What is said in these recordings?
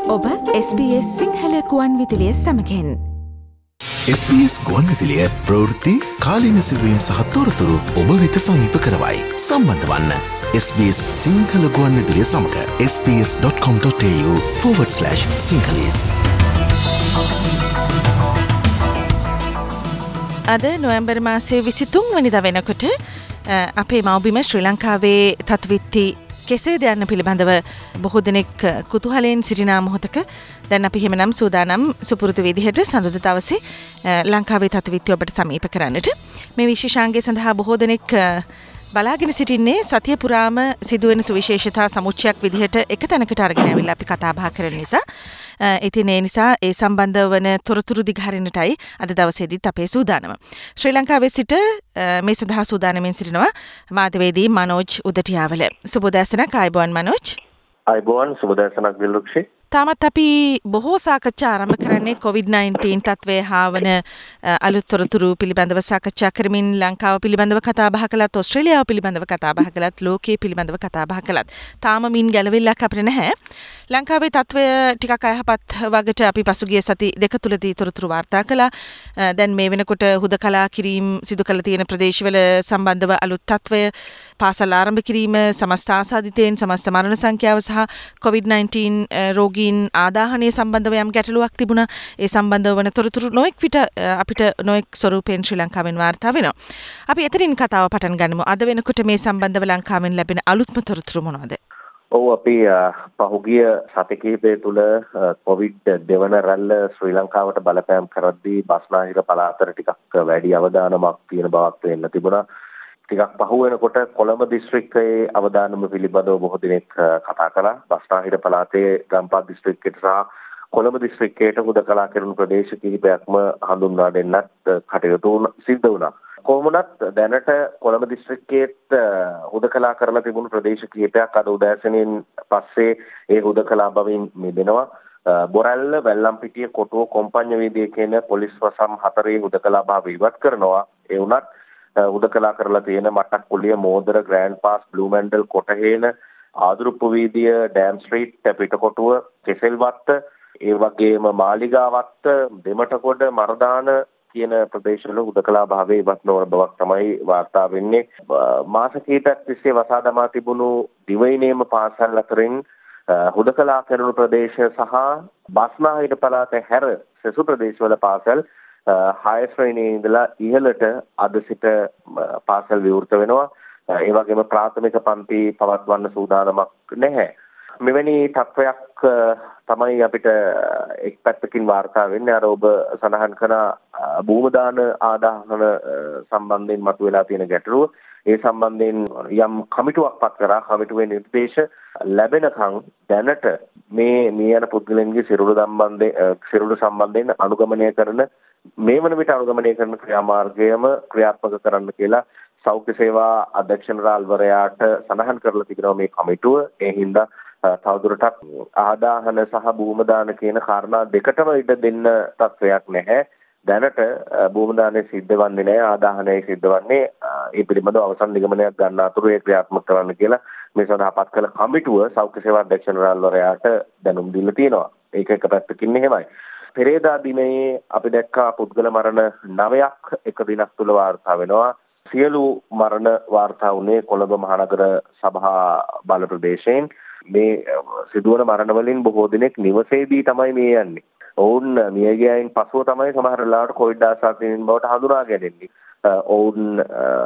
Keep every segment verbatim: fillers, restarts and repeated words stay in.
ඔබ S B S Sinhala ගුවන් විදුලිය සමගින් S B S ගුවන් විදුලිය ප්‍රවෘත්ති කාලීන සිදුවීම් සහ තොරතුරු ඔබ වෙත සමීප කරවයි. සම්බන්ධ වන්න S B S සිංහල ගුවන් විදුලිය සමග s b s dot com dot a u forward slash sinhalese. අද නොවැම්බර් මාසයේ විසිතුන් වෙනිදා වෙනකොට අපේ මව්බිම ශ්‍රී ලංකාවේ තත්විත්ති කෙසේද යන්න පිළිබඳව බොහෝ දෙනෙක් කුතුහලයෙන් සිටිනා මොහොතක දැන් අපි එහෙමනම් සූදානම් සුපුරුදු විදිහට සඳුදා දවසේ ලංකාවේ තත්විත්ති ඔබට සමීප කරන්නට. මේ විශේෂාංගය සඳහා බොහෝ දෙනෙක් බලාගෙන සිටින්නේ සතිය පුරාම සිදුවෙන සුවිශේෂතා සමුච්චයක් විදිහට එක තැනකට අරගෙන ඇවිල්ලා අපි කතා බහ කරන නිසා. ඉතින් ඒ නිසා ඒ සම්බන්ධ වන තොරතුරු දිගහරින්නටයි අද දවසේදීත් අපේ සූදානම. ශ්‍රී ලංකාවේ සිට මේ සඳහා සූදානමින් සිටිනවා මාධ්‍යවේදී මනෝජ් උදටියාවල. සුබෝදෑසනක් ආයුබෝවන් මනෝජ්. ආයුබෝවන් සුබෝදෑසනක් දිල්රුක්ෂි. තාමත් අපි බොහෝ සාකච්ඡා ආරම්භ කරන්නේ කොවිඩ් නයින්ටීන් තත්ත්වය හා වන අලුත් තොරතුරු පිළිබඳව සාකච්ඡා කරමින් ලංකාව පිළිබඳව කතා බහ කළත්, ඕස්ට්‍රේලියාව පිළිබඳව කතා බහ කළත්, ලෝකයේ පිළිබඳව කතා බහ කළත් තාම මින් ගැලවිල්ලක් අපිට නැහැ. ලංකාවේ තත්ත්වය ටිකක් අයහපත් වගට අපි පසුගිය සති දෙක තුලදී තොරතුරු වාර්තා කළා. දැන් මේ වෙනකොට හුදකලා කිරීම සිදු කළ තියෙන ප්‍රදේශවල සම්බන්ධව අලුත් තත්ත්වය, පාසල් ආරම්භ කිරීම, සමස්ත ආසාදිතයින් සමස්ත මරණ සංඛ්‍යාව සහ කොවිඩ් නයින්ටීන් රෝගීන් ආදාහනය සම්බන්ධව යම් ගැටලුවක් තිබුණා. ඒ සම්බන්ධව වන තොරතුරු නොඑක් විට අපිට නොඑක් ස්වරූපයෙන් ශ්‍රී ලංකාවෙන් වාර්තා වෙනවා. අපි එතනින් කතාව පටන් ගනිමු. අද වෙනකොට මේ සම්බන්ධව ලංකාවෙන් ලැබෙන අලුත්ම තොරතුරු මොනවද? ඔව් අපි පහුගිය සති කිහිපය තුළ කොවිඩ් දෙවන රැල්ල ශ්‍රී ලංකාවට බලපෑම් කරද්දී බස්නාහිර පළාතට ටිකක් වැඩි අවදානමක් තියෙන බවක් වෙන්න තිබුණා. ටිකක් පහු වෙනකොට කොළඹ දිස්ත්‍රික්කයේ අවදානම පිළිබඳව බොහෝ දෙනෙක් කතා කළා. බස්නාහිර පළාතේ ගම්පහ දිස්ත්‍රික්කයට සහ කොළඹ දිස්ත්‍රික්කයට හුදකලා කෙරුණු ප්‍රදේශ කිහිපයක්ම හඳුන්වා දෙන්නත් කටයුතු සිද්ධ වුණා. කොහොමුණත් දැනට කොළඹ දිස්ත්‍රික්කයේත් හුදකලා කරලා තිබුණු ප්‍රදේශ කිහිපයක් අද උදෑසනින් පස්සේ ඒ හුදකලා බවින් මිදෙනවා. බොරැල්ල, වැල්ලම්පිටිය, කොටුව, කොම්පඤ්ඤ වීදියේ කියන පොලිස් වසම් හතරේ හුදකලා භාව ඉවත් කරනවා. ඒ වුණත් හුදකලා කරලා තියෙන Mattakkuliya, Modara, Grandpass, Bloemendhal, Kotahena, Aduruppu වීදිය, ඩෑම් ස්ට්‍රීට්, පිටකොටුව, කෙසෙල්වත්ත, ඒ වගේම මාලිගාවත්ත, දෙමටකොඩ, මරදාන කියන ප්‍රදේශවල හුදකලා භාවයේ ඉවත් නොවන බවක් තමයි වාර්තා වෙන්නේ. මාස කිහිපයක් තිස්සේ වසා දමා තිබුණු දිවයිනේම පාසල් අතරින් හුදකලා කරන ප්‍රදේශ සහ බස්නාහිර පළාත හැර සෙසු ප්‍රදේශවල පාසල් හය ශ්‍රේණියේ ඉඳලා ඉහළට අද සිට පාසල් විවෘත වෙනවා. ඒ වගේම ප්‍රාථමික පන්ති පවත්වන්න සූදානමක් නැහැ. මෙවැනි තත්වයක් තමයි අපිට එක් පැත්තකින් වාර්තා වෙන්නේ. අර ඔබ සඳහන් කරන භූම දාන ආදාහන සම්බන්ධයෙන් මතුවලා තියෙන ගැටලුව. ඒ සම්බන්ධයෙන් යම් කමිටුවක් පත් කරා. කමිටුවේ නිර්දේශ ලැබෙනකන් දැනට මේ මේ යන පුද්ගලයන්ගේ සිරුරු සම්බන්ධයෙන් සිරුරු සම්බන්ධයෙන් අනුගමනය කරන මේ වන විට අනුගමනය කරන ක්‍රියාමාර්ගයම ක්‍රියාත්මක කරන්න කියලා සෞඛ්‍ය සේවා අධ්‍යක්ෂ ජනරාල්වරයාට සඳහන් කරලා තිබෙනවා මේ කමිටුව. ඒ හින්දා තවදුරටත් ආදාහන සහ භූම දාන කියන කාරණා දෙකටම ඉඩ දෙන්න තත්වයක් නැහැ. දැනට භූම දානය සිද්ධ වන්නේ නැහැ, ආදාහනය සිද්ධ වන්නේ. ඒ පිළිබඳව අවසන් නිගමනයක් ගන්න අතුරු ඒ ක්‍රියාත්මක කරන්න කියලා මේ සඳහා පත් කළ කමිටුව සෞඛ්‍ය සේවා අධ්‍යක්ෂ ජනරාල්වරයාට දැනුම් දීලා තියෙනවා. ඒක එක පැත්තකින් එහෙමයි. පෙරේදා දිනයේ අපි දැක්කා පුද්ගල මරණ නවයක් එක දිනක් තුල වාර්තා වෙනවා. සියලු මරණ වාර්තා වුණේ කොළඹ මහනගර සභා බල ප්‍රදේශයෙන්. මේ සිදුවන මරණ වලින් බොහෝ දෙනෙක් නිවසේදී තමයි මේ යන්නේ. ඔවුන් මිය ගියයින් පසුව තමයි සමහර වෙලාවට කොවිඩ් ආසාදිතයින් බවට හඳුනා ගැනෙන්නේ. ඔවුන්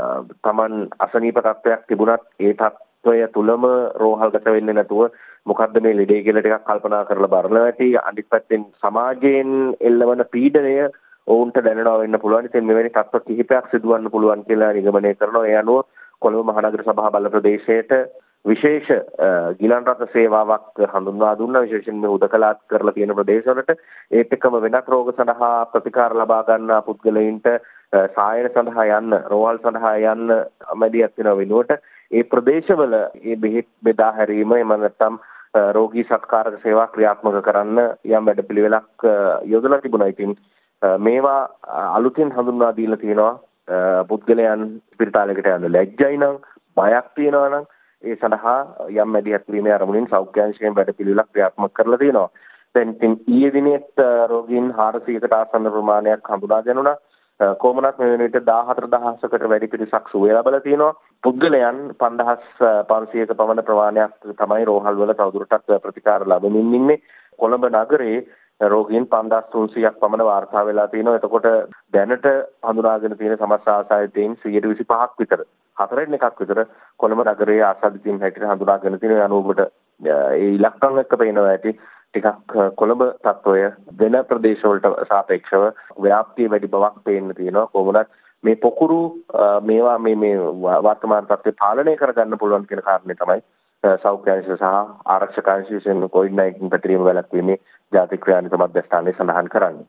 තමන් අසනීප තත්ත්වයක් තිබුණත් ඒ තත්ත්වය තුලම රෝහල්ගත වෙන්නේ නැතුව මොකද්ද මේ ලෙඩේ කියලා ටිකක් කල්පනා කරලා බලනවා ඇති. අනිත් පැත්තෙන් සමාජයෙන් එල්ලවන පීඩනය ඔවුන්ට දැනෙනවා වෙන්න පුළුවන්. ඉතින් මෙවැනි තත්ත්ව කිහිපයක් සිදුවන්න පුළුවන් කියලා නිගමනය කරනවා. ඒ අනුව කොළඹ මහනගර සභා බල ප්‍රදේශයට විශේෂ ගිලන් රථ සේවාවක් හඳුන්වා දුන්නා. විශේෂයෙන් මේ උදකලාත් කරලා තියෙන ප්‍රදේශවලට ඒත් එක්කම වෙනත් රෝග සඳහා ප්‍රතිකාර ලබා ගන්නා පුද්ගලයින්ට සායන සඳහා යන්න, රෝහල් සඳහා යන්න මැදිහත් වෙන වෙනුවට ඒ ප්‍රදේශවල මේ බෙහෙත් බෙදා හැරීම එම නැත්නම් රෝගී සත්කාරක සේවා ක්‍රියාත්මක කරන්න යම් වැඩපිළිවෙලක් යොදලා තිබුණා. ඉතින් මේවා අලුතින් හඳුන්වා දීලා තියෙනවා. පුද්ගලයන් ස්පිරිතාලයකට යන්න ලැජ්ජයි නම්, බයක් තියෙනවා නම් ඒ සඳහා යම් මැදිහත් වීමේ අරමුණින් සෞඛ්‍ය අංශයෙන් වැඩපිළිවෙලක් ක්‍රියාත්මක කරලා තියෙනවා. දැන් ඉතින් ඊයේ දිනෙත් රෝගීන් හාරසියයකට ආසන්න ප්‍රමාණයක් හඳුනා ගැනුණා. කොහොමනත් මේ වෙන විට දාහතර දහසකට වැඩි පිරිසක් සුවය ලබලා තියෙනවා. පුද්ගලයන් පන්දහස් පන්සියයක පමණ ප්‍රමාණයක් තමයි රෝහල් වල තවදුරටත් ප්‍රතිකාර ලැබෙමින් ඉන්නේ. කොළඹ නගරයේ රෝගීන් පන්දාස් තුන්සියයක් පමණ වාර්තා වෙලා තියෙනවා. එතකොට දැනට හඳුනාගෙන තියෙන සමස්ත ආසාදිතයින් සියයට විසිපහක් විතර හතරෙන් එකක් විතර කොළඹ නගරයේ ආසාදිතයින් හැටියට හඳුනාගෙන තියෙන අනුවකට ඒ ඉලක්කම් එක්ක පේනවා ඇති ටිකක් කොළඹ තත්වය වෙන ප්‍රදේශවලට සාපේක්ෂව ව්‍යාප්තිය වැඩි බවක් පේන්න තියෙනවා. කොහොමද මේ පොකුරු මේවා මේ මේ වර්තමාන තත්ත්වය පාලනය කරගන්න පුළුවන් කියන කාරණේ තමයි සෞඛ්‍ය අංශ සහ ආරක්ෂක අංශ විසින් කොවිඩ් නයින්ටීන් පැතිරීම වැළැක්වීමේ ජාතික ක්‍රියාන්විත මධ්‍යස්ථානයේ සඳහන් කරන්නේ.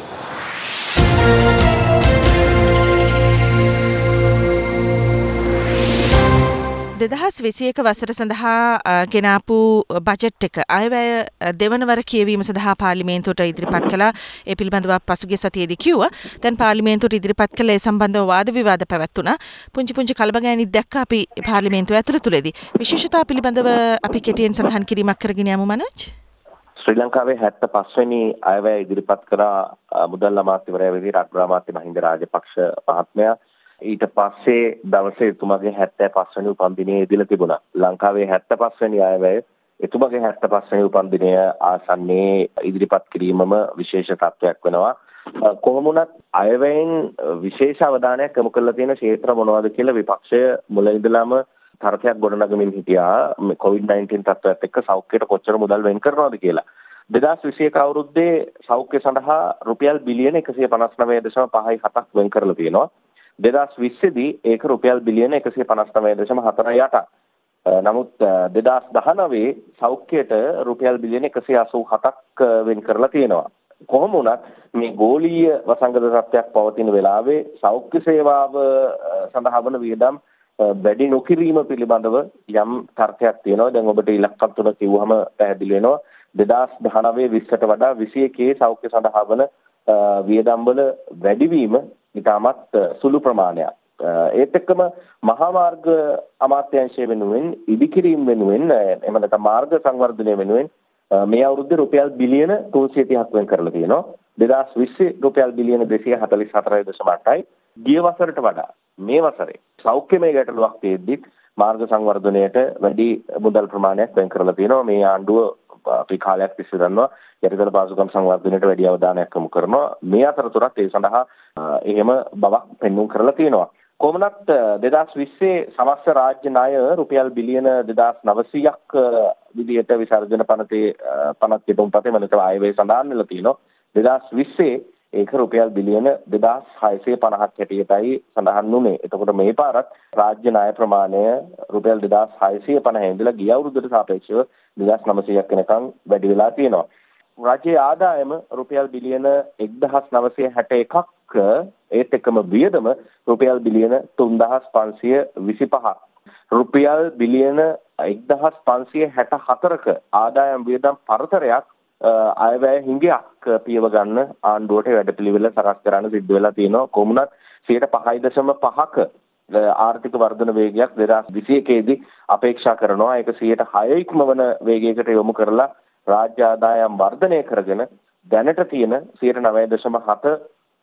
දෙදහස් විසියක වසර සඳහා ගෙනාපු බජට් එක අයවැය දෙවනවර කියවීම සඳහා පාර්ලිමේන්තුවට ඉදිරිපත් කළා. ඒ පිළිබඳව පසුගිය සතියේදී කිව්වා. දැන් පාර්ලිමේන්තුවට ඉදිරිපත් කළ ඒ සම්බන්ධව වාද විවාද පැවැත්ුණා. පුංචි පුංචි කලබගෑනිත් දැක්ක අපි පාර්ලිමේන්තුව ඇතුළතදී. විශේෂතා පිළිබඳව අපි කෙටියෙන් සඳහන් කිරීමක් කරගෙන යමු මනෝජ්. ශ්‍රී ලංකාවේ හැත්තෑ පහ වෙනි අයවැය ඉදිරිපත් කරා මුදල් අමාත්‍යවරයා විදිහට අග්‍රාමාත්‍ය මහින්ද රාජපක්ෂ මහත්මයා. ඊට පස්සේ දවසේ එතුමාගේ හැත්තෑ පහ වෙනි උපන්දිනය ඉදිරිය තිබුණා. ලංකාවේ හැත්තෑ පහ වෙනි අයවැය එතුමාගේ හැත්තෑ පහ වෙනි උපන්දිනය ආසන්නයේ ඉදිරිපත් කිරීමම විශේෂ තත්ත්වයක් වෙනවා. කොහොම වුණත් අයවැයෙන් විශේෂ අවධානයක් යොමු කරලා තියෙන ක්ෂේත්‍ර මොනවද කියලා විපක්ෂය මුල ඉඳලම තරකයක් ගොඩනගමින් හිටියා. මේ කොවිඩ් නයින්ටීන් තත්ත්වයට එක්ක සෞඛ්‍යයට කොච්චර මුදල් වෙන් කරනවද කියලා. දෙදහස් විසියක අවුරුද්දේ සෞඛ්‍ය සඳහා රුපියල් බිලියන එකසිය පනස් නවය දශම පහයි හතක් වෙන් කරලා තියෙනවා. දෙදහස් විස්සේදී ඒක රුපියල් බිලියන එකසිය පනස් නවය දශම හතරයි අටක්. නමුත් දෙදහස් දහනවයේ සෞඛ්‍යයට රුපියල් බිලියන එකසිය අසූ හතක් වෙන් කරලා තියෙනවා. කොහොම වුණත් මේ ගෝලීය වසංගත තත්ත්වයක් පවතින වෙලාවේ සෞඛ්‍ය සේවාව සඳහා වන වියදම් වැඩි නොකිරීම පිළිබඳව යම් තර්කයක් තියෙනවා. දැන් ඔබට ඉලක්ක තුන කිව්වහම පැහැදිලි වෙනවා. දෙදහස් දහනවය විස්සට වඩා විසියකේ සෞඛ්‍ය සඳහා වන වියදම් වල වැඩිවීම ඉතාමත් සුළු ප්‍රමාණයක්. ඒත් එක්කම මහා මාර්ග අමාත්‍යාංශය වෙනුවෙන් ඉදිකිරීම වෙනුවෙන් එහෙම නැත්නම් මාර්ග සංවර්ධනය වෙනුවෙන් මේ අවුරුද්දේ රුපියල් බිලියන තුන්සිය තිහක් වෙන් කරලා තියෙනවා. දෙදහස් විස්සේ රුපියල් බිලියන දෙසිය හතළිස් හතරයි දශම අටයි. ගිය වසරට වඩා මේ වසරේ සෞඛ්‍යමය ගැටලුවක් තියෙද්දි මාර්ග සංවර්ධනයට වැඩි මුදල් ප්‍රමාණයක් වෙන් කරලා තියෙනවා. මේ ආණ්ඩුව අපි කාලයක් තිස්සේ දන්නවා යටිතල පාසුකම් සංවර්ධනයට වැඩි අවධානයක් යොමු කරනවා. මේ අතරතුරත් ඒ සඳහා එහෙම බවක් පෙන්වුම් කරලා තියෙනවා. කොහොමනත් දෙදහස් විස්සේ සමස්ත රාජ්‍ය ණය රුපියල් බිලියන දෙදාස් නවසීයක් විදිහට විසර්ජන පනතේ පනත් පිටුම්පතේ මනස ආයවැය සඳහන් වෙලා තියෙනවා. දෙදහස් විස්සේ ඒක රුපියල් බිලියන දෙදාස් හයසිය පනහක් හැටියටයි සඳහන් වුණේ. එතකොට මේ පාරත් රාජ්‍ය ණය ප්‍රමාණය රුපියල් දෙදාස් හයසිය පනහ ඉඳලා ගිය අවුරුද්දට සාපේක්ෂව දෙදාස් නවසීයක් වෙනකන් වැඩි වෙලා තියෙනවා. රාජ්‍ය ආදායම රුපියල් බිලියන එක්දහස් නවසිය හැට එකක් ඒත් එක්කම වියදම රුපියල් බිලියන තුන්දහස් පන්සිය විසිපහක්. රුපියල් බිලියන එක්දහස් පන්සිය හැට හතරක ආදායම් වියදම් පරතරයක් අයවැය හිඟයක් පියව ගන්න ආණ්ඩුවට වැඩපිළිවෙල සකස් කරන්න සිද්ධ වෙලා තියෙනවා. කොමුණත් සියයට පහයි දශම පහක ආර්ථික වර්ධන වේගයක් දෙදහස් විසියකේදී අපේක්ෂා කරනවා. ඒක සියයට හයයික්ම වන වේගයකට යොමු කරලා රාජ්‍ය ආදායම් වර්ධනය කරගෙන දැනට තියෙන සියයට නවය දශම හතක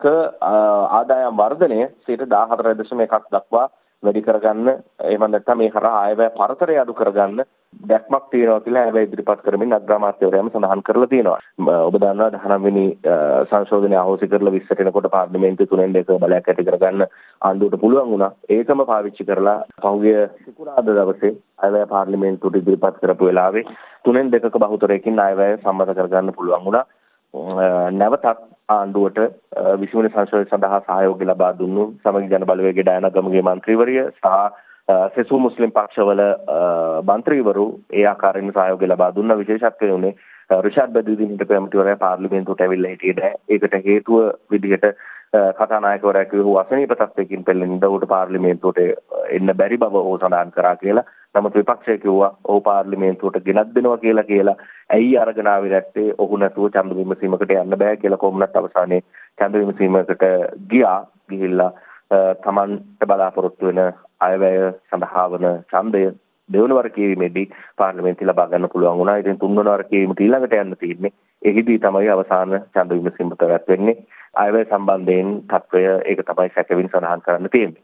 ආදායම් වර්ධනය සියයට දාහතර දශම එකක් දක්වා වැඩි කරගන්න, එහෙම නැත්නම් මේ හරහා ආයවැය පරතරය අඩු කරගන්න දැක්මක් තියෙනවා කියලා හැබැයි ඉදිරිපත් කරමින් අග්‍රාමාත්‍යවරයාම සඳහන් කරලා තියෙනවා. ඔබ දන්නවා දහනව වෙනි සංශෝධනය අහෝසි කරලා විස්සට එනකොට පාර්ලිමේන්තුවේ තුනෙන් දෙක බලයක් ඇති කරගන්න ආණ්ඩුවට පුළුවන් වුණා. ඒකම පාවිච්චි කරලා පහුගිය සිකුරාදා දවසේ ආයවැය පාර්ලිමේන්තුවට ඉදිරිපත් කරපු වෙලාවේ තුනෙන් දෙකක බහුතරයකින් ආයවැය සම්මත කරගන්න පුළුවන් වුණා. නැවතත් ආණ්ඩුවට විසිවන සංශෝධනය සඳහා සහයෝගය ලබා දුන්නු සමගි ජන බලවේගයේ ඩයනා ගමගේ මන්ත්‍රීවරිය සහ සෙසු මුස්ලිම් පක්ෂවල මන්ත්‍රීවරු ඒ ආකාරයෙන් සහයෝගය ලබා දුන්නා. විශේෂත්වය උනේ රිෂාඩ් බදරුදීන් හිටපු ඇමතිවරයා පාර්ලිමේන්තුවට ඇවිල්ලා හිටියේ නැහැ. ඒකට හේතුව විදිහට කතානායකවරයා කිව්ව අසනීප තත්ත්වයකින් පෙළෙන දවුට පාර්ලිමේන්තුවට එන්න බැරි බව ඔහු සඳහන් කරා කියලා. නමුත් විපක්ෂය කිව්වා ඔහු පාර්ලිමේන්තුවට ගෙනත් දෙනවා කියලා කියලා. ඇයි අරගෙන ආවේ නැත්තේ? ඔහු නැතුව ඡන්ද විමසීමකට යන්න බෑ කියලා කොමුණත් අවසානයේ ඡන්ද විමසීමකට ගියා. ගිහිල්ලා තමන්ට බලාපොරොත්තු වෙන අයවැය සඳහා වන ඡන්දය දෙවන වර කියවීමේදී පාර්ලිමේන්තුව ලබා ගන්න පුළුවන් වුණා. ඉතින් තුන්වන වර කියවීමට ඊළඟට යන්න තියෙන්නේ. එහිදී තමයි අවසාන ඡන්ද විමසීම පැවැත්වෙන්නේ. අයවැය සම්බන්ධයෙන් තත්ත්වය ඒක තමයි සැකවින් සඳහන් කරන්න තියෙන්නේ.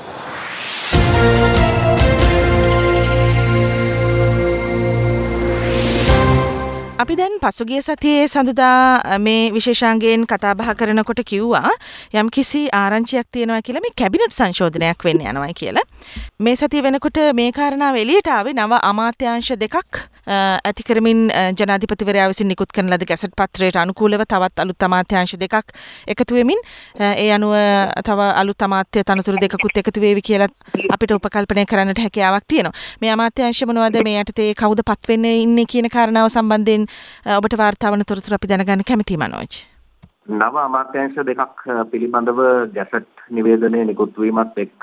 අපි දැන් පසුගිය සතියේ සඳුදා මේ විශේෂාංගයෙන් කතා බහ කරනකොට කිව්වා යම් කිසි ආරංචියක් තියෙනවා කියලා මේ කැබිනට් සංශෝධනයක් වෙන්න යනවා කියලා. මේ සතිය වෙනකොට මේ කාරණාව එළියට ආවේ නව අමාත්‍යාංශ දෙකක් ඇති කරමින් ජනාධිපතිවරයා විසින් නිකුත් කරන ලද ගැසට් පත්‍රයට අනුකූලව තවත් අලුත් අමාත්‍යාංශ දෙකක් එකතු වෙමින් ඒ අනුව තව අලුත් අමාත්‍ය තනතුරු දෙකකුත් එකතු වේවි කියලා අපිට උපකල්පනය කරන්නට හැකියාවක් තියෙනවා. මේ අමාත්‍යාංශ මොනවද, මේ යටතේ කවුද පත් වෙන්නේ ඉන්නේ කියන කාරණාව සම්බන්ධයෙන් ඔබට වාර්තා වන තොරතුරු අපි දැනගන්න කැමතියි මනෝජ්. නව අමාත්‍යාංශ දෙකක් පිළිබඳව ගැසට් නිවේදනය නිකුත් වීමත් එක්ක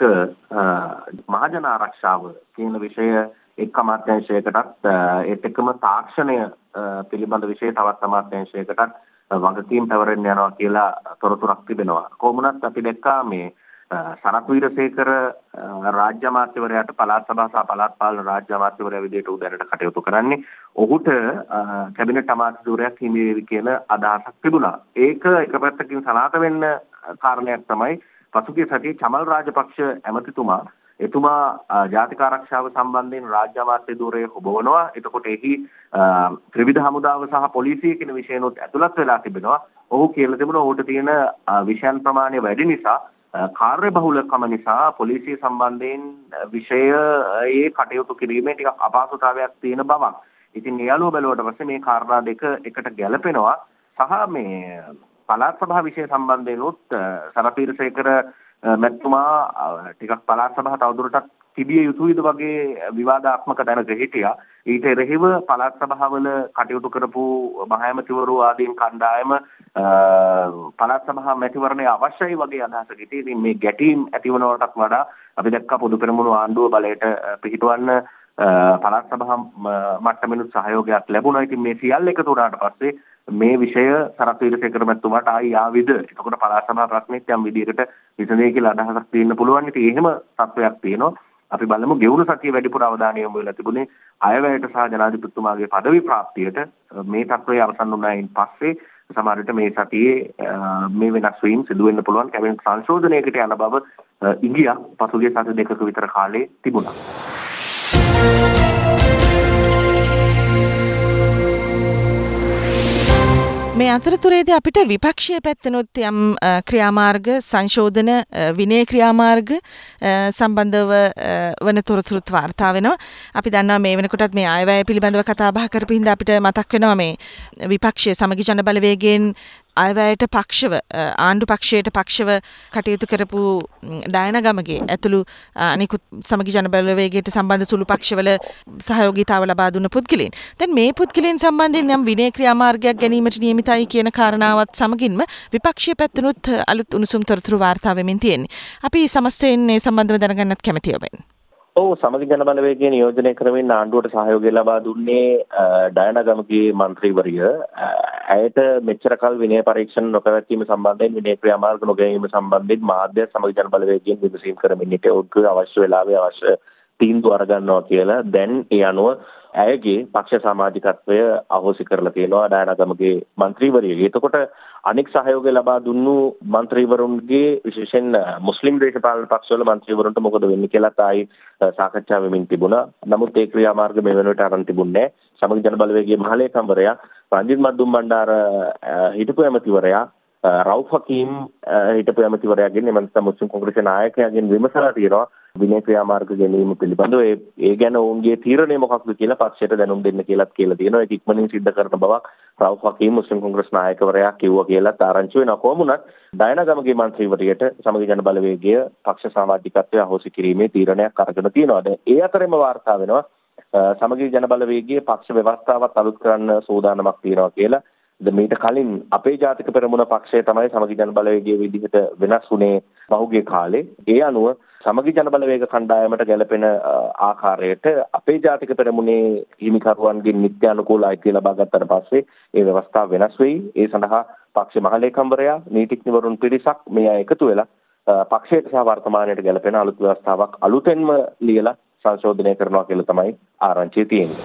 මහජන ආරක්ෂාව කියන විෂය එක් අමාත්‍යාංශයකටත් ඒත් එක්කම තාක්ෂණය පිළිබඳ විෂය තවත් අමාත්‍යාංශයකටත් වගකීම් පැවරෙන්න යනවා කියලා තොරතුරක් තිබෙනවා. කොහොමුණත් අපි දැක්කා මේ සනත් වීරසේකර රාජ්‍ය අමාත්‍යවරයාට පළාත් සභා සහ පළාත් පාලන රාජ්‍ය අමාත්‍යවරයා විදිහට උදැනට කටයුතු කරන්නේ. ඔහුට කැබිනට් අමාත්‍යවරයක් හිමි වේවි කියන අදහසක් තිබුණා. ඒක එක පැත්තකින් සනාථ වෙන්න කාරණයක් තමයි පසුගිය සතියේ චමල් රාජපක්ෂ ඇමතිතුමා එතුමා ජාතික ආරක්ෂාව සම්බන්ධයෙන් රාජ්‍ය අමාත්‍ය ධූරය හොබවනවා. එතකොට එහි ත්‍රිවිධ හමුදාව සහ පොලිසිය කියන විෂයනොත් ඇතුළත් වෙලා තිබෙනවා. ඔහු කියලා තිබුණා ඔහුට තියෙන විෂයන් ප්‍රමාණය වැඩි නිසා කාර්ය බහුලකම නිසා පොලිසිය සම්බන්ධයෙන් විෂයයේ කටයුතු කිරීමේ ටිකක් අපහසුතාවයක් තියෙන බවක්. ඉතින් ඒ අනුව බැලුවට පස්සේ මේ කාරණා දෙක එකට ගැලපෙනවා. සහ මේ පළාත් සභා විෂය සම්බන්ධයෙන් උත් සරපීරසේකර මැතිතුමා ටිකක් පළාත් සභාව තවදුරටත් තිබිය යුතුයිද වගේ විවාදාත්මක තැනක හිටියා. ඊට එරෙහිව පළාත් සභාවල කටයුතු කරපු මහඇමතිවරු ආදීන් කණ්ඩායම පළාත් සභා මැතිවරණය අවශ්‍යයි වගේ අදහසක් හිටියේ. ඉතින් මේ ගැටීම් ඇතිවනවටත් වඩා අපි දැක්කා පොදු පෙරමුණු ආණ්ඩුව බලයට පිහිටවන්න පළාත් සභා මට්ටමිනුත් සහයෝගයක් ලැබුණා. ඉතින් මේ සියල්ල එකතු වුණාට පස්සේ මේ විෂය සරත් වීරසේකර මැතිතුමාට ආයි ආවිද. එතකොට පළාත් සභා ප්‍රශ්නෙත් යම් විදිහකට විසඳේ කියලා අදහසක් තියෙන්න පුළුවන්. ඉතින් එහෙම තත්වයක් තියෙනවා. අපි බලමු ගෙවුණු සතිය වැඩිපුර අවධානය යොමු වෙලා තිබුණේ අයවැයට සහ ජනාධිපතිතුමාගේ පදවි ප්‍රාප්තියට. මේ තත්වය අවසන් වුණායින් පස්සේ සමහර විට මේ සතියේ මේ වෙනස් වීම සිදු වෙන්න පුළුවන්. කැබිනට් සංශෝධනයකට යන බව ඉඟියක් පසුගිය සති දෙකක විතර කාලේ තිබුණා. මේ අතරතුරේදී අපිට විපක්ෂීය පැත්තනොත් යම් ක්‍රියාමාර්ග සංශෝධන විනය ක්‍රියාමාර්ග සම්බන්ධව වන තොරතුරුත් වාර්තා වෙනවා. අපි දන්නවා මේ වෙනකොටත් මේ අයවැය පිළිබඳව කතා බහ කරපු හින්දා අපිට මතක් වෙනවා මේ විපක්ෂයේ සමගි ජන බලවේගයෙන් අයවැයට පක්ෂව ආණ්ඩු පක්ෂයට පක්ෂව කටයුතු කරපු ඩයන ගමගේ ඇතුළු අනිකුත් සමගි ජන බලවේගයට සම්බන්ධ සුළු පක්ෂවල සහයෝගීතාව ලබා දුන්න පුද්ගලයන්. දැන් මේ පුද්ගලයන් සම්බන්ධයෙන් යම් විනය ක්‍රියාමාර්ගයක් ගැනීමට නියමිතයි කියන කාරණාවත් සමගින්ම විපක්ෂීය පැත්තනොත් අලුත් උණුසුම් තොරතුරු වාර්තා වෙමින් තියෙන්නේ. අපි සමස්තයෙන් මේ සම්බන්ධව දැනගන්නත් කැමතියි ඔබෙන්. ඔව් සමගි ජන බලවේගය නියෝජනය කරමින් ආණ්ඩුවට සහයෝගය ලබා දුන්නේ ඩයන ගමගේ මන්ත්‍රීවරිය. ඇයට මෙච්චර කල් විනය පරීක්ෂණ නොපැවැත්වීම සම්බන්ධයෙන් විනය ක්‍රියාමාර්ග නොගැනීම සම්බන්ධයෙන් මාධ්‍ය සමගි ජන බලවේගයෙන් විමසීම් කරමින් සිටියේ ඔවුන්ගේ අවශ්‍ය වෙලාවේ අවශ්‍ය තීන්දුව අරගන්නවා කියලා. දැන් ඒ අනුව ඇයගේ පක්ෂ සමාජිකත්වය අහෝසි කරලා තියෙනවා ඩයන ගමගේ මන්ත්‍රීවරිය. එතකොට අනෙක් සහයෝගය ලබා දුන්නු මන්ත්‍රීවරුන්ගේ විශේෂයෙන් මුස්ලිම් දේශපාලන පක්ෂවල මන්ත්‍රීවරුන්ට මොකද වෙන්නේ කියලාත් ආයි සාකච්ඡා වෙමින් තිබුණා. නමුත් ඒ ක්‍රියාමාර්ග මේ වෙනුවට අරන් තිබුණේ නැහැ. සමගි ජන බලවේගයේ මහලේකම්වරයා රංජිත් මද්දුම් බණ්ඩාර හිටපු ඇමතිවරයා රවුෆ් හකීම් හිටපු ඇමතිවරයාගෙන් එමන්ත මුස්ලිම් කොංග්‍රස් නායකයාගෙන් විමසලා තියෙනවා විනය ක්‍රියාමාර්ග ගැනීම පිළිබඳව. ඒ ඒ ගැන ඔවුන්ගේ තීරණය මොකක්ද කියලා පක්ෂයට දැනුම් දෙන්න කියලාත් කියලා තියෙනවා. ඒක ඉක්මනින් සිද්ධ කරන බවක් රවුෆ් හකීම් මුස්ලිම් කොංග්‍රස් නායකවරයා කිව්වා කියලාත් ආරංචි වෙනවා. කොහොමුණත් ඩයන ගමගේ මන්ත්‍රීවරියට සමගි ජන බලවේගය පක්ෂ සමාජිකත්වය අහෝසි කිරීමේ තීරණයක් අරගෙන තියෙනවා. දැන් ඒ අතරෙම වාර්තා වෙනවා සමගි ජන බලවේගයේ පක්ෂ ව්‍යවස්ථාවත් අලුත් කරන්න සූදානමක් තියෙනවා කියලා. මීට කලින් අපේ ජාතික පෙරමුණ පක්ෂය තමයි සමගි ජන බලවේගයේ විදිහට වෙනස් වුණේ පහුගිය කාලේ. ඒ අනුව සමගි ජන බලවේග කණ්ඩායමට ගැලපෙන ආකාරයට අපේ ජාතික පෙරමුණේ හිමිකරුවන්ගේ නිත්‍යානුකූල අයිතිය ලබා ගත්තට පස්සේ ඒ ව්‍යවස්ථාව වෙනස් වෙයි. ඒ සඳහා පක්ෂ මහලේකම්වරයා නීතිඥවරුන් පිරිසක් මේ අය එකතු වෙලා පක්ෂයට සහ වර්තමානයට ගැලපෙන අලුත් ව්‍යවස්ථාවක් අලුතෙන්ම ලියලා සංශෝධනය කරනවා කියලා තමයි ආරංචිය තියෙන්නේ.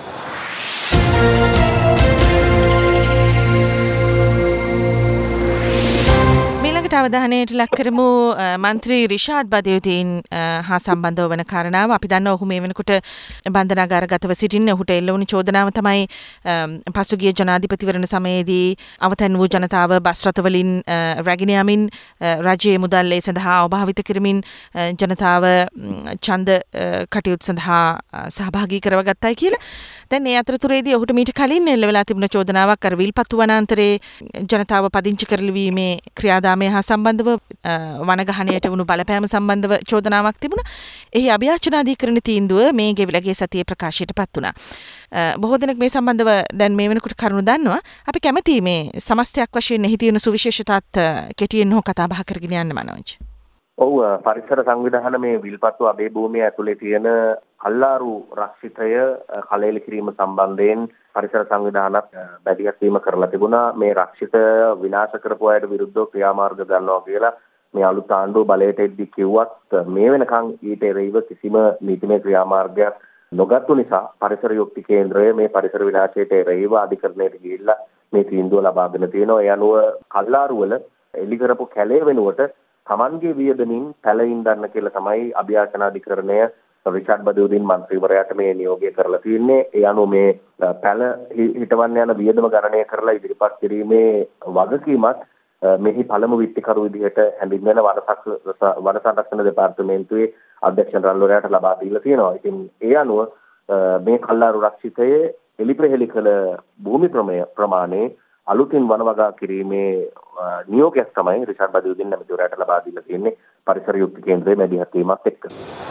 ඊළඟට අවධානයට ලක් කරමු මන්ත්‍රී රිෂාඩ් බදියුදීන් හා සම්බන්ධව වන කාරණාව. අපි දන්නවා ඔහු මේ වෙනකොට බන්ධනාගාරගතව සිටින්නේ. ඔහුට එල්ල වුණු චෝදනාව තමයි පසුගිය ජනාධිපතිවරණ සමයේදී අවතැන් වූ ජනතාව බස් රථවලින් රැගෙන යමින් රජයේ මුදල් ඒ සඳහා අභාවිත කරමින් ජනතාව ඡන්ද කටයුතු සඳහා සහභාගී කරවගත්තයි කියලා. දැන් මේ අතරතුරේදී ඔහුට මීට කලින් එල්ල වෙලා තිබුණ චෝදනාවක් අර විල්පත්තු වනාන්තරයේ ජනතාව පදිංචි කරලවීමේ ක්‍රියාදාමය හා සම්බන්ධව වනගහනයට වුණු බලපෑම සම්බන්ධව චෝදනාවක් තිබුණා. එහි අභියාචනාධිකරණ තීන්දුව මේ ගෙවිලගේ සතියේ ප්‍රකාශයට පත් වුණා. බොහෝ දෙනෙක් මේ සම්බන්ධව දැන් මේ වෙනකොට කරුණු දන්නවා. අපි කැමැති මේ සමස්තයක් වශයෙන් එහි තියෙන සුවිශේෂතාත් කෙටියෙන් හෝ කතා බහ කරගෙන යන්න මනෝජ්. ඔව් පරිසර සංවිධාන මේ විල්පත්තු අබේ භූමිය ඇතුලේ තියෙන කල්ලාරු රක්ෂිතය කලෙල කිරීම සම්බන්ධයෙන් පරිසර සංවිධානත් බැදිහත් වීම කරලා තිබුණා. මේ රක්ෂිත විනාශ කරපු අයට විරුද්ධව ක්‍රියාමාර්ග ගන්නවා කියලා මේ අලුත් ආණ්ඩුව බලයට එද්දී කිව්වත් මේ වෙනකන් ඊට එරෙහිව කිසිම නීතිමය ක්‍රියාමාර්ගයක් නොගත්තු නිසා පරිසර යුක්ති කේන්ද්‍රය මේ පරිසර විනාශයට එරෙහිව අධිකරණයට ගිහිල්ලා මේ තීන්දුව ලබාගෙන තියෙනවා. ඒ අනුව කල්ලාරු වල එලි කරපු කැලේ වෙනුවට තමන්ගේ වියදමින් පැලින් ගන්න කියලා තමයි අභියාචනාධිකරණය රිචාඩ් බදියුදීන් මන්ත්‍රීවරයාට මේ නියෝගය කරලා තියෙන්නේ. ඒ අනුව මේ පැල හිටවන්න යන වියදම ගණනය කරලා ඉදිරිපත් කිරීමේ වගකීමත් මෙහි පළමු විත්තිකරු විදිහට හැඳින්වෙන වන සංරක්ෂණ දෙපාර්තමේන්තුවේ අධ්‍යක්ෂ ජනරල්වරයාට ලබා දීලා තියෙනවා. ඉතින් ඒ අනුව මේ කල්ලාරු රක්ෂිතයේ එලිපෙහෙලි කළ භූමි ප්‍රමාණය අලුතින් වනවගා කිරීමේ නියෝගයක් තමයි රිෂාඩ් බදියුදීන් නැමැතිවරයාට ලබා දීලා තියෙන්නේ පරිසර යුක්ති කේන්ද්‍රයේ මැදිහත් වීමත් එක්ක.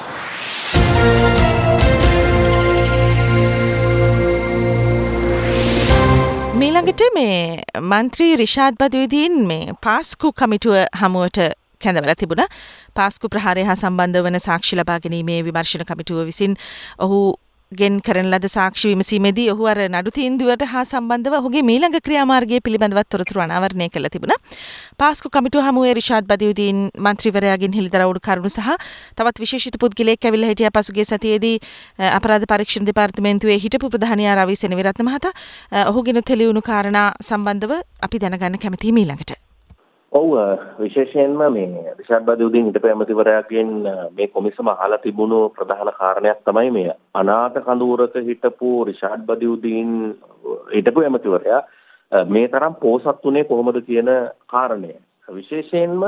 මීළඟට මේ මන්ත්‍රී රිෂාඩ් බදියුදීන් මේ පාස්කු කමිටුව හමුවට කැඳවලා තිබුණා. පාස්කු ප්‍රහාරය හා සම්බන්ධ වන සාක්ෂි ලබා ගැනීමේ විමර්ශන කමිටුව විසින් ඔහු ගෙන් කරන ලද සාක්ෂි විමසීමේදී ඔහු අර නඩු තීන්දුවට හා සම්බන්ධව ඔහුගේ මීළඟ ක්‍රියාමාර්ගය පිළිබඳව තොරතුරු අනාවරණය කළ තිබුණා. පාස්කු කමිටුව හමුවේ රිෂාඩ් බදියුදීන් මන්ත්‍රීවරයාගෙන් හෙළිදරව් කරුණු සහ තවත් විශේෂිත පුද්ගලයෙක් ඇවිල්ලා හිටියා පසුගිය සතියේදී අපරාධ පරීක්ෂණ දෙපාර්තමේන්තුවේ හිටපු ප්‍රධානියා රවි සෙනවිරත්න මහතා. ඔහුගෙන තෙලිවුණු කාරණා සම්බන්ධව අපි දැනගන්න කැමතියි මීළඟට. ඔව් විශේෂයෙන්ම මේ රිෂාඩ් බදියුදීන් හිටපු ඇමතිවරයාගෙන් මේ කොමිසම අහලා තිබුණු ප්‍රධාන කාරණයක් තමයි මේ අනාථ කඳවුරක හිටපු රිෂාඩ් බදියුදීන් හිටපු ඇමතිවරයා මේ තරම් පෝසත් උනේ කොහොමද කියන කාරණය. විශේෂයෙන්ම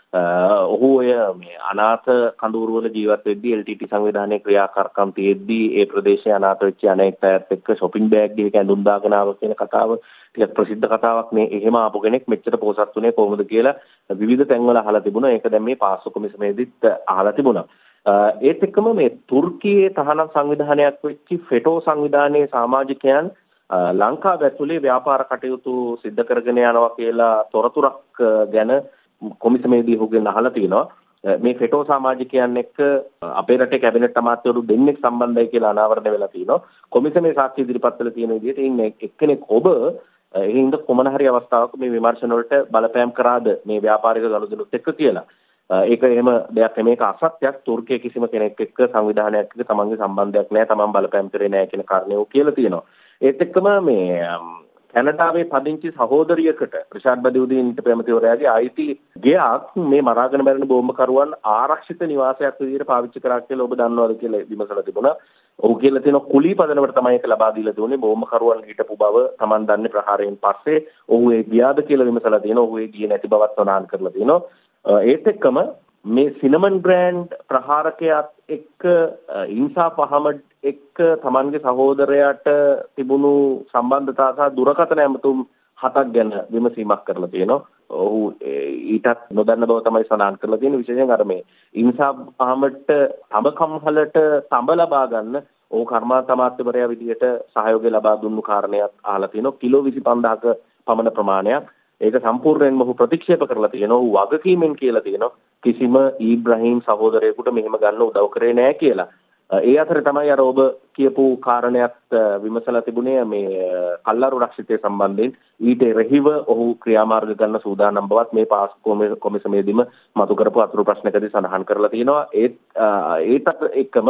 ඔහු ඔය මේ අනාථ කඳවුරු වල ජීවත් වෙද්දී එල් ටී ටී සංවිධානයේ ක්‍රියාකාරකම් තියෙද්දී ඒ ප්‍රදේශයේ අනාථ වෙච්ච අනෙක් අයත් එක්ක shopping bag එකක ඇඳුම් දාගෙන ආව කියන කතාව ටිකක් ප්‍රසිද්ධ කතාවක් නේ. එහෙම ආපු කෙනෙක් මෙච්චර පෝසත් උනේ කොහොමද කියලා විවිධ තැන්වල අහලා තිබුණා. ඒක දැන් මේ පාස්කු කොමිසමේදීත් අහලා තිබුණා. ඒත් එක්කම මේ තුර්කියේ තහනම් සංවිධානයක් වෙච්ච ෆෙටෝ සංවිධානයේ සමාජිකයන් ලංකාව ඇතුලේ ව්‍යාපාර කටයුතු සිද්ධ කරගෙන යනවා කියලා තොරතුරක් ගැන කොමිසමේදී ඔහුගෙන් අහලා තිනවා. මේ ෆෙටෝ සමාජිකයන් එක්ක අපේ රටේ කැබිනට් අමාත්‍යවරු දෙන්නෙක් සම්බන්ධයි කියලා අනාවරණය වෙලා තිනවා. කොමිසමේ සාක්ෂි ඉදිරිපත් කළ තියෙන විදිහට ඉන්නේ එක්කෙනෙක් ඔබ එහෙනම් කොමන හරි අවස්ථාවක මේ විමර්ශන වලට බලපෑම් කරාද මේ ව්‍යාපාරික ගනුදෙනුත් එක්ක කියලා. ඒක එහෙම දෙයක් නෙමෙයි. ඒක අසත්‍යයක්. තුර්කියේ කිසිම කෙනෙක් එක්ක සංවිධානයක් එක්ක තමන්ගේ සම්බන්ධයක් නැහැ. තමන් බලපෑම් කරේ නැහැ කියන කාරණේ ඔහු කියලා තියෙනවා. ඒත් එක්කම මේ කැනඩාවේ පදිංචි සහෝදරියකට රිෂාඩ් බදියුදීන් හිටපු ඇමතිවරයාගේ අයිති ගෙයක් මේ මරාගෙන මැරෙන බෝම්බකරුවන් ආරක්ෂිත නිවාසයක් විදිහට පාවිච්චි කරා කියලා ඔබ දන්නවද කියලා විමසලා තිබුණා. ඔහු කියලා තියෙනවා කුලී පදනමට තමයි ඒක ලබා දීලා දුන්නේ. බෝම්බකරුවන් හිටපු බව Taman දන්නේ ප්‍රහාරයෙන් පස්සේ ඔහු ඒ ගියාද කියලා විමසලා තියෙනවා. ඔහු ඒ ගියේ නැති බවත් සඳහන් කරලා තියෙනවා. ඒත් එක්කම මේ සිනමන් බ්‍රෑන්ඩ් ප්‍රහාරකයාත් එක්ක ඉන්සාෆ් අහමඩ් එක්ක Tamanගේ සහෝදරයාට තිබුණු සම්බන්ධතා සහ දුරකථන ඇමතුම් හතක් ගැන විමසීමක් කරලා තියෙනවා. ඔහු ඊටත් නොදන්න බව තමයි සඳහන් කරලා තියෙන්නේ. විශේෂයෙන් අර මේ ඉන්සාෆ් අහමඩ්ට තඹකම්හලට තඹ ලබා ගන්න ඔහු කර්මාන්ත අමාත්‍යවරයා විදිහට සහයෝගය ලබා දුන්නු කාරණයක් අහලා තියෙනවා. කිලෝ විසි පන්දාහක පමණ ප්‍රමාණයක්. ඒක සම්පූර්ණයෙන්ම ඔහු ප්‍රතික්ෂේප කරලා තියෙනවා. ඔහු වගකීමෙන් කියලා තියෙනවා කිසිම ඊබ්‍රහීම් සහෝදරයෙකුට මෙහෙම ගන්න උදව් කරේ නැහැ කියලා. ඒ අතර තමයි අර ඔබ කියපු කාරණයක් විමසලා තිබුණේ මේ කල්ලාරු රක්ෂිතය සම්බන්ධයෙන් ඊට එරෙහිව ඔහු ක්‍රියාමාර්ග ගන්න සූදානම් බවත් මේ පාස්කු කොමිසමේදීම මතු කරපු අතුරු ප්‍රශ්නකදී සඳහන් කරලා තියෙනවා. ඒත් ඒත් එක්කම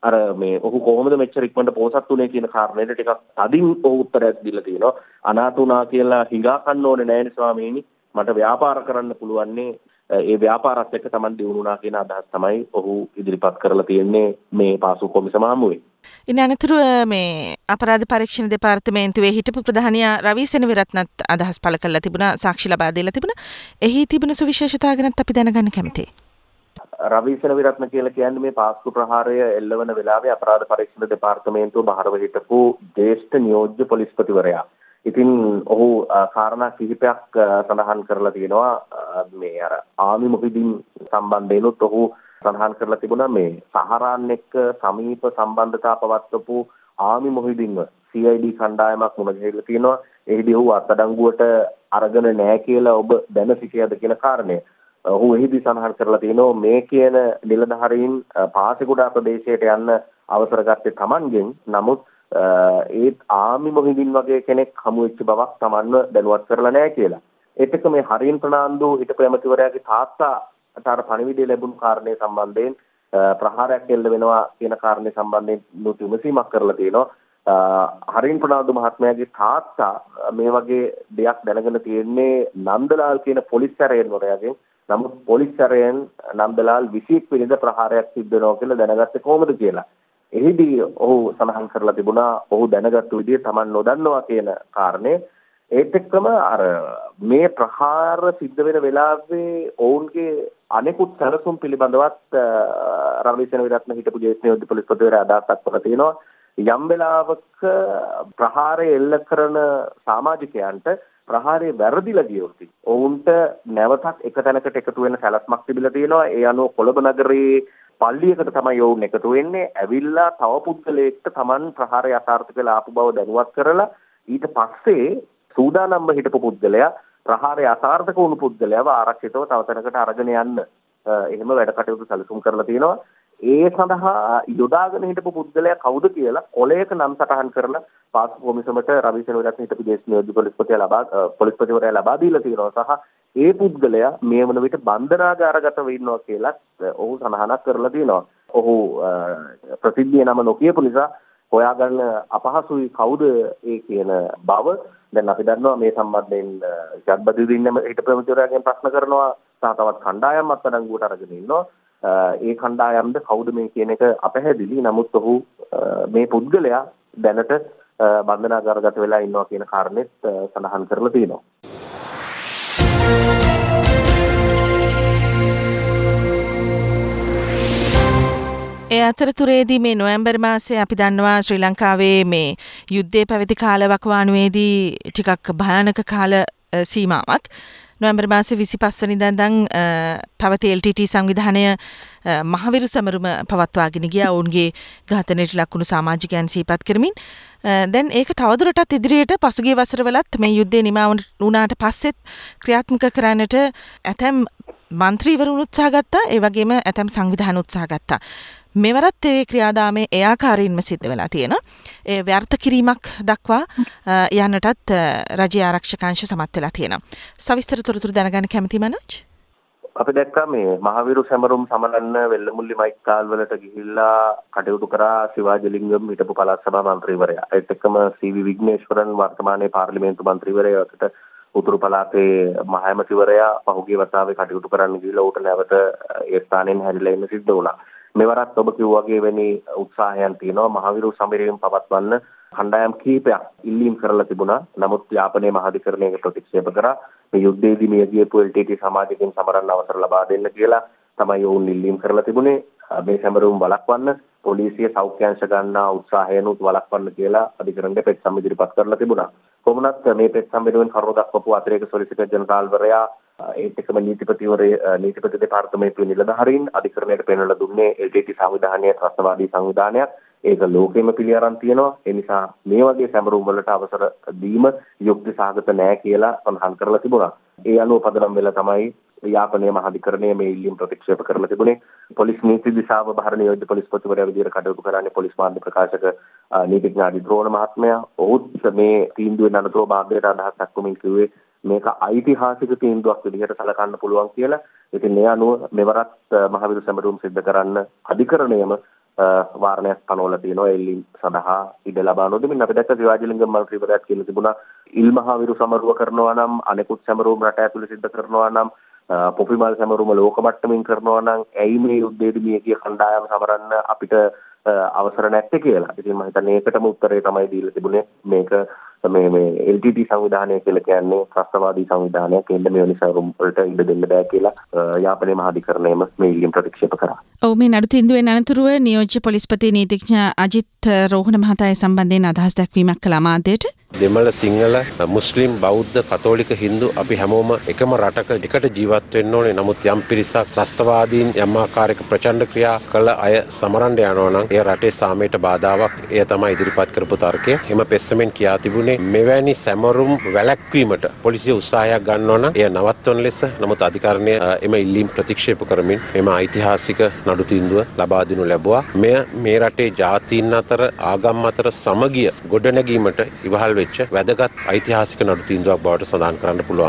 අර මේ ඔහු කොහොමද මෙච්චර ඉක්මනට පෝසත් උනේ කියන කාරණේට ටිකක් තදින් ඔහු උත්තරයක් දීලා තියෙනවා. අනාථ උනා කියලා හිඟා කන්න ඕනේ නෑනේ ස්වාමීනි. මට ව්‍යාපාර කරන්න පුළුවන්නේ ඒ ව්‍යාපාරත් එක්ක Taman දිනුනා කියන අදහස් තමයි ඔහු ඉදිරිපත් කරලා තියෙන්නේ මේ පාසු කොමිසම හමුවේ. ඉන් අනතුරුව මේ අපරාධ පරීක්ෂණ දෙපාර්තමේන්තුවේ හිටපු ප්‍රධානියා රවී සෙනවිරත්නත් අදහස් පළ කළා තිබුණා, සාක්ෂි ලබා දීලා තිබුණා. එහි තිබුණු සුවිශේෂතා ගැනත් අපි දැනගන්න කැමතියි. රවී සෙනවිරත්න කියලා කියන්නේ මේ පාස්කු ප්‍රහාරය එල්ලවන වෙලාවේ අපරාධ පරීක්ෂණ දෙපාර්තමේන්තුව බහරව හිටපු ජ්‍යෙෂ්ඨ නියෝජ්‍ය පොලිස්පතිවරයා. ඉතින් ඔහු කාරණා කිහිපයක් සඳහන් කරලා තියෙනවා. මේ අර ආමි මොහිදින් සම්බන්ධයෙන්ුත් ඔහු සඳහන් කරලා තිබුණා මේ සහරාන් එක්ක සමීප සම්බන්ධතා පවත්වපු ආමි මොහිදින්ව සී ආයි ඩී කණ්ඩායමක් මුණ ගැහිලා තියෙනවා. එහිදී ඔහු අත්අඩංගුවට අරගෙන නැහැ කියලා ඔබ දැන සිටියද කියන කාරණය. ඔහු එහිදී සඳහන් කරලා තියෙනවා මේ කියන නිලධාරීන් පාසෙකුඩා ප්‍රදේශයට යන්න අවසර ගත්තේ Tamanගෙන්. නමුත් ඒත් ආමි මොහිදින් වගේ කෙනෙක් හමු වෙච්ච බවක් Tamanව දැනුවත් කරලා නැහැ කියලා. ඒත් එක්ක මේ හරින් ප්‍රනාන්දු හිටපු ඇමතිවරයාගේ තාත්තාට අර පණිවිඩය ලැබුණු කාරණේ සම්බන්ධයෙන් ප්‍රහාරයක් එල්ල වෙනවා කියන කාරණේ සම්බන්ධයෙන් නුත් විමසීමක් කරලා තියෙනවා. හරින් ප්‍රනාන්දු මහත්මයාගේ තාත්තා මේ වගේ දෙයක් දැනගෙන තියෙන්නේ නන්දලාල් කියන පොලිස් සැරයන්වරයාගෙන්. නමුත් පොලිස් සැරයන් නන්දලාල් විසිඑක් වෙනිදා ප්‍රහාරයක් සිද්ධ වෙනවා කියලා දැනගත්තේ කොහොමද කියලා. එහිදී ඔහු සඳහන් කරලා තිබුණා ඔහු දැනගත්තු විදිහ Taman නොදන්නවා කියන කාරණේ. ඒත් එක්කම අර මේ ප්‍රහාර සිද්ධ වෙන වෙලාවේ ඔවුන්ගේ අනෙකුත් සැලසුම් පිළිබඳවත් රවී සෙනවිරත්න හිටපු ජ්‍යෙෂ්ඨ නියෝජ්‍ය පොලිස්පතිවරයා අදහසක් කරලා තියෙනවා. යම් වෙලාවක ප්‍රහාරය එල්ල කරන සමාජිකයන්ට ප්‍රහාරය වැරදිලා ගියොත් ඔවුන්ට නැවතත් එක තැනකට එකතු වෙන සැලැස්මක් තිබිලා තියෙනවා. ඒ අනුව කොළඹ නගරයේ පල්ලියකට තමයි ඔවුන් එකතු වෙන්නේ. ඇවිල්ලා තව පුද්ගලයෙක්ට Taman ප්‍රහාරය අසාර්ථක වෙලා ආපු බව දැනුවත් කරලා ඊට පස්සේ සූදානම්ව හිටපු පුද්ගලයා ප්‍රහාරය අසාර්ථක වුණු පුද්ගලයාව ආරක්ෂිතව තව තැනකට අරගෙන යන්න එහෙම වැඩ කටයුතු සැලසුම් කරලා තියෙනවා. ඒ සඳහා යොදාගෙන හිටපු පුද්ගලයා කවුද කියලා කොලයක නම් සටහන් කරලා පාසු කොමිසමට රවී සෙනවිරත්න හිටපු ජ්‍යෙෂ්ඨ නියෝජ්‍ය පොලිස්පතිවරයා ලබා පොලිස්පතිවරයා ලබා දීලා තියෙනවා. සහ ඒ පුද්ගලයා මේ වන විට බන්ධනාගාරගතව ඉන්නවා කියලා ඔහු සඳහනක් කරලා තියෙනවා. ඔහු ප්‍රසිද්ධියේ නම නොකියපු නිසා හොයාගන්න අපහසුයි කවුද ඒ කියන බව. දැන් අපි දන්නවා මේ සම්බන්ධයෙන් ජග්බදුදීන් හිටපු ප්‍රමුඛවරයාගෙන් ප්‍රශ්න කරනවා සහ තවත් කණ්ඩායම් අත්අඩංගුවට අරගෙන ඉන්නවා. ඒ කණ්ඩායම්ද කවුද මේ කියන එක අපැහැදිලි. නමුත් ඔහු මේ පුද්ගලයා දැනට බන්ධනාගාරගත වෙලා ඉන්නවා කියන කාරණෙත් සඳහන් කරලා තියෙනවා. ඒ අතරතුරේදී මේ නොවැම්බර් මාසයේ අපි දන්නවා ශ්‍රී ලංකාවේ මේ යුද්ධයේ පැවති කාලවකවානුවේදී ටිකක් භයානක කාල සීමාවක්. නොවැම්බර් මාසේ විසිපස් වෙනිදා ඉඳන් පැවති එල් ටී ටී සංවිධානය මහවිරු සමරුම පවත්වාගෙන ගියා ඔවුන්ගේ ඝාතනයට ලක්වුණු සමාජිකයන් සිහිපත් කරමින්. දැන් ඒක තවදුරටත් ඉදිරියට පසුගිය වසරවලත් මේ යුද්ධය නිමා වුණාට පස්සෙත් ක්‍රියාත්මක කරන්නට ඇතැම් මන්ත්‍රීවරුන් උත්සාහ ගත්තා. ඒ වගේම ඇතැම් සංවිධාන උත්සාහ ගත්තා. මෙවරත් ඒ ක්‍රියාදාමයේ ඒ ආකාරයෙන්ම සිද්ධ වෙලා තියෙනවා. ඒ ව්‍යර්ථ කිරීමක් දක්වා යන්නටත් රජයේ ආරක්ෂක අංශ සමත් වෙලා තියෙනවා. සවිස්තර තොරතුරු දැනගන්න කැමති මනෝජ්? අපි දැක්කා මේ මහවිරු සැමරුම් සමරන්න වෙල්ලමුල්ලි මයික්කාල් වලට ගිහිල්ලා කටයුතු කරා සිවාජලිංගම් හිටපු පළාත් සභා මන්ත්‍රීවරයා. ඒත් එක්කම සී වී විග්නේශ්වරන් වර්තමානයේ පාර්ලිමේන්තු මන්ත්‍රීවරයාට උතුරු පළාතේ මහ ඇමතිවරයා පහුගිය වතාවේ කටයුතු කරන්න ගිහිල්ලා ඌට නැවත ඒ ස්ථානයෙන් හැරිලා ඉන්න සිද්ධ වුණා. මෙවරත් ඔබ කිව්වා වගේ වෙනි උත්සාහයන් තියෙනවා. මහවිරු සමරීම් පවත්වන්න කණ්ඩායම් කීපයක් ඉල්ලීම් කරලා තිබුණා. නමුත් යාපනයේ මහාධිකරණයේ ප්‍රතික්ෂේප කරා. මේ යුද්ධයේදී මිය ගියපු එල් ටී ටී සමාජිකයන් සමරන්න අවසර ලබා දෙන්න කියලා තමයි ඔවුන් ඉල්ලීම් කරලා තිබුණේ. මේ සමරුම් වළක්වන්න පොලිසිය සෞඛ්‍ය අංශ ගන්නා උත්සාහයනුත් වළක්වන්න කියලා අධිකරණයට පෙත්සම් ඉදිරිපත් කරලා තිබුණා. කොහොමනත් මේ පෙත්සම් වෙනුවෙන් කරුණු දක්වපු අතිරේක සොලිසිටර් ජෙනරාල්වරයා ඒත් එක්කම නීතිපතිවරයා නීතිපති දෙපාර්තමේන්තුවේ නිලධාරීන් අධිකරණයට පෙන්වලා දුන්නේ එල් ටී ටී සංවිධානය ත්‍රස්තවාදී සංවිධානයක්. ඒක ලෝකෙම පිළි අරන් තියෙනවා. ඒ නිසා මේ වගේ සැමරුම් වලට අවසර දීම යුක්ති සහගත නෑ කියලා සඳහන් කරලා තිබුණා. ඒ අනුව පදනම් වෙලා තමයි යාපනයේ මහාධිකරණය මේ ඉල්ලීම් ප්‍රතික්ෂේප කරලා තිබුණේ. පොලිස් නීති දිශාව බහර නියෝජ්‍ය පොලිස්පතිවරයා විදිහට කටයුතු කරන්නේ පොලිස් මාධ්‍ය ප්‍රකාශක නීතිඥ අධිද්‍රෝණ මහත්මයා. ඔහුත් මේ තීන්දුවේ අනතුරුව මාධ්‍යයට අදහස් දක්වමින් කිව්වේ මේක ඓතිහාසික තීන්දුවක් විදිහට සැලකන්න පුළුවන් කියලා. ඉතින් මේ අනුව මෙවරත් මහවිරු සැමරුම් සිද්ධ කරන්න අධිකරණයම වාරණයක් පනවලා තියෙනවා එල්ලීම් සඳහා ඉඩ ලබා නොදෙමින්. අපි දැක්ක සිවාජිලිංගම් මන්ත්‍රීවරයාත් කියලා තිබුණා ඉල්මහාවිරු සමරුව කරනවා නම් අනෙකුත් සමරුවම රට ඇතුළේ සිද්ධ කරනවා නම් පොපිමල් සමරුවම ලෝක මට්ටමින් කරනවා නම් ඇයි මේ යුද්ධයේදී මේ කිය කණ්ඩායම සමරන්න අපිට අවසර නැත්තේ කියලා. ඉතින් මම හිතන්නේ ඒකටම උත්තරේ තමයි දීලා තිබුණේ. මේක මේ මේ එල් ටී ටී සංවිධානය කියලා කියන්නේ ත්‍රස්තවාදී සංවිධානයක්. එන්න මේ නිසාරුම් වලට ඉඩ දෙන්න බෑ කියලා යාපනයේ මහාධිකරණයම මේ ඉල්ලීම ප්‍රතික්ෂේප කරා. ඔව් මේ නඩු තීන්දුවෙන් අනතුරුව නියෝජ්‍ය පොලිස්පති නීතිඥ අජිත් රෝහණ මහතායි සම්බන්ධයෙන් අදහස් දැක්වීමක් කළා මාධ්‍යයට. දෙමළ සිංහල මුස්ලිම් බෞද්ධ කතෝලික හින්දු අපි හැමෝම එකම රටක එකට ජීවත් වෙන්න ඕනේ. නමුත් යම් පිරිසක් ත්‍රස්තවාදීන් යම් ආකාරයක ප්‍රචණ්ඩ ක්‍රියා කළ අය සමරන්න යනවා නම් ඒ රටේ සාමයට බාධාවක්. එය තමයි ඉදිරිපත් කරපු තර්කය. එම පෙස්සමෙන් කියා තිබුණේ මෙවැනි සැමරුම් වැළැක්වීමට පොලිසිය උත්සාහයක් ගන්නවා නම් එය නවත්වන ලෙස. නමුත් අධිකරණය එම ඉල්ලීම් ප්‍රතික්ෂේප කරමින් එම ඓතිහාසික නඩු තීන්දුව ලබා දෙනු ලැබුවා. මෙය මේ රටේ ජාතීන් අතර ආගම් අතර සමගිය ගොඩනැගීමට ඉවහල් වෙච්ච වැදගත් ඓතිහාසික නඩු තීන්දුවක් බවට සඳහන් කරන්න පුළුවන්.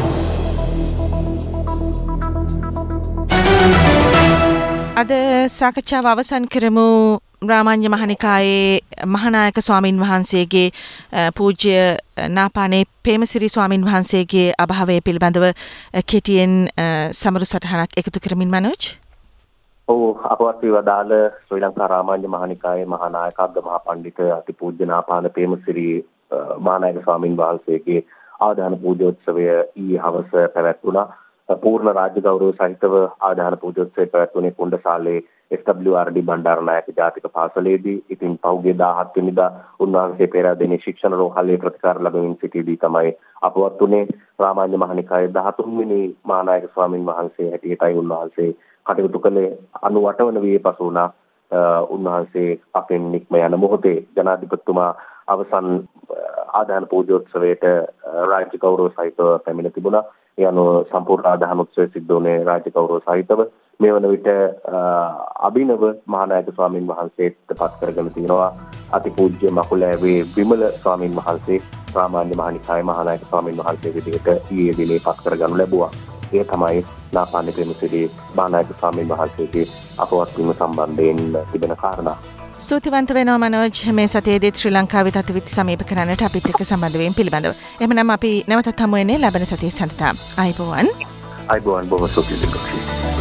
අද සාකච්ඡාව අවසන් කරමු රාමඤ්ඤ මහනිකායේ මහානායක ස්වාමින් වහන්සේගේ පූජ්‍ය නාපානේ පේමසිරි ස්වාමින් වහන්සේගේ අභාවය පිළිබඳව කෙටියෙන් සමරු සටහනක් එකතු කරමින් මනෝජ්. ඔව් අපවත් වදාළ ශ්‍රී ලංකා රාමඤ්ඤ මහනිකායේ මහානායකග්ග මහා පඬිත අතිපූජ්‍ය නාපාන පේමසිරි මහානායක ස්වාමින් වහන්සේගේ ආදාන පූජෝත්සවය ඊයේ හවස පැවැත්වුණා. පූර්ණ රාජ්‍ය ගෞරව සහිතව ආදාන පූජෝත්සවය පැවැත්වුණේ Kundasale S W R D Bandaranaike ජාතික පාසලේදී. ඉතින් පහුගිය දාහත් වෙනිදා උන්වහන්සේ පෙරදිනේ ශික්ෂණ රෝහලේ ප්‍රතිකාර ලැබමින් සිටියදී තමයි අපවත් වුණේ. රාමඤ්ඤ මහනිකායේ දහතුන් වෙනි මහානායක ස්වාමින් වහන්සේ හැටියටයි උන්වහන්සේ කටයුතු කළේ. අනූඅට වන වියේ පසු වුණා උන්වහන්සේ අපෙන් නික්ම යන මොහොතේ ජනාධිපතිතුමා අවසන් ආදාන පූජෝත්සවයට රාජ්‍ය ගෞරව සහිතව පැමිණ තිබුණා. ඒ අනුව සම්පූර්ණ ආදාන උත්සවය සිද්ධ වුණේ රාජ්‍ය ගෞරව සහිතව. මේ වන විට අභිනව මහානායක ස්වාමින් වහන්සේට පත් කරගෙන තිනවා අතිපූජ්‍ය මකුලෑවේ විමල ස්වාමින් වහන්සේ රාමඤ්ඤ මහනිකායේ මහානායක ස්වාමින් වහන්සේ විදිහට ඊයේ දිනේ පත් කරගනු ලැබුවා. ඒ තමයි නාපානේ පේමසිරි මහානායක ස්වාමින් වහන්සේගේ අපවත් වීම සම්බන්ධයෙන් තිබෙන කාරණා. ස්තුතිවන්ත වෙනවා මනෝජ් මේ සතියේදී ශ්‍රී ලංකාවේ තත්ත්වවිත් සමීප කරන්නට අපිත් එක්ක සම්බන්ධ වීම පිළිබඳව. එහෙමනම් අපි නැවතත් හමු වෙන්නේ ලැබෙන සතියේ සඳහා. ආයිබෝවන්. ආයිබෝවන් බොහොම ස්තුතියි.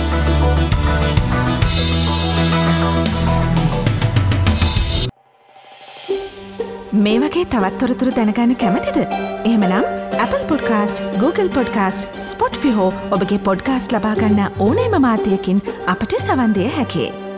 මේ වගේ තවත් තොරතුරු දැනගන්න කැමතිද? එහෙමනම් Apple Podcast, Google Podcast, Spotify හෝ ඔබගේ පොඩ්කාස්ට් ලබා ගන්න ඕනෑම මාධ්‍යයකින් අපට සවන් දිය හැකියි.